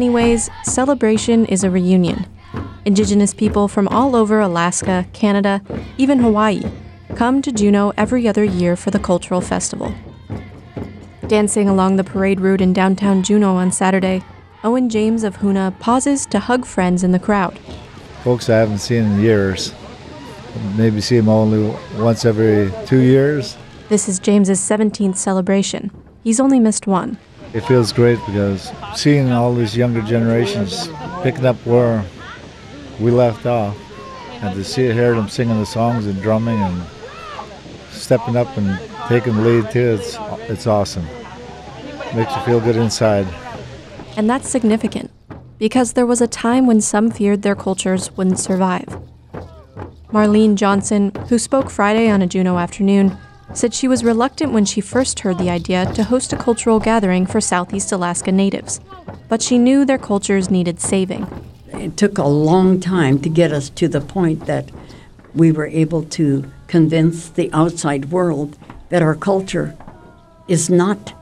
many ways, Celebration is a reunion. Indigenous people from all over Alaska, Canada, even Hawaii, come to Juneau every other year for the cultural festival. Dancing along the parade route in downtown Juneau on Saturday, Owen James of Hoonah pauses to hug friends in the crowd. Folks I haven't seen in years. Maybe see them only once every 2 years. This is James's 17th celebration. He's only missed one. It feels great because seeing all these younger generations picking up where we left off, and to hear them singing the songs and drumming and stepping up and taking the lead too, it's awesome. Makes you feel good inside. And that's significant, because there was a time when some feared their cultures wouldn't survive. Marlene Johnson, who spoke Friday on a Juneau afternoon, said she was reluctant when she first heard the idea to host a cultural gathering for Southeast Alaska Natives, but she knew their cultures needed saving. It took a long time to get us to the point that we were able to convince the outside world that our culture is not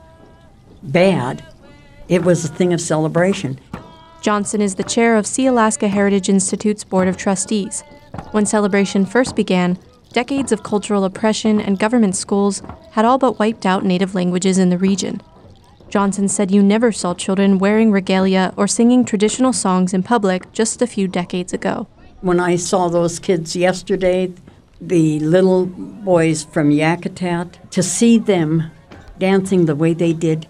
bad. It was a thing of celebration. Johnson is the chair of Sea-Alaska Heritage Institute's Board of Trustees. When Celebration first began, decades of cultural oppression and government schools had all but wiped out Native languages in the region. Johnson said you never saw children wearing regalia or singing traditional songs in public just a few decades ago. When I saw those kids yesterday, the little boys from Yakutat, to see them dancing the way they did,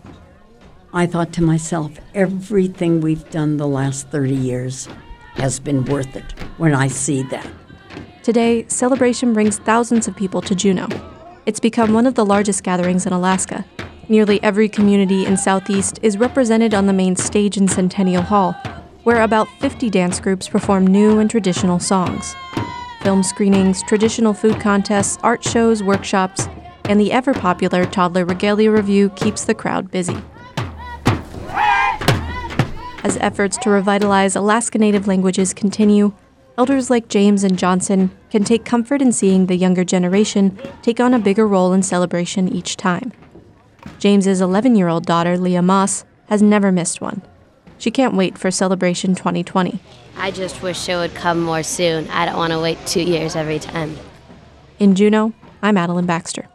I thought to myself, everything we've done the last 30 years has been worth it when I see that. Today, Celebration brings thousands of people to Juneau. It's become one of the largest gatherings in Alaska. Nearly every community in Southeast is represented on the main stage in Centennial Hall, where about 50 dance groups perform new and traditional songs. Film screenings, traditional food contests, art shows, workshops, and the ever-popular Toddler Regalia Review keeps the crowd busy. As efforts to revitalize Alaska Native languages continue, elders like James and Johnson can take comfort in seeing the younger generation take on a bigger role in Celebration each time. James's 11-year-old daughter, Leah Moss, has never missed one. She can't wait for Celebration 2020. I just wish it would come more soon. I don't want to wait 2 years every time. In Juneau, I'm Adeline Baxter.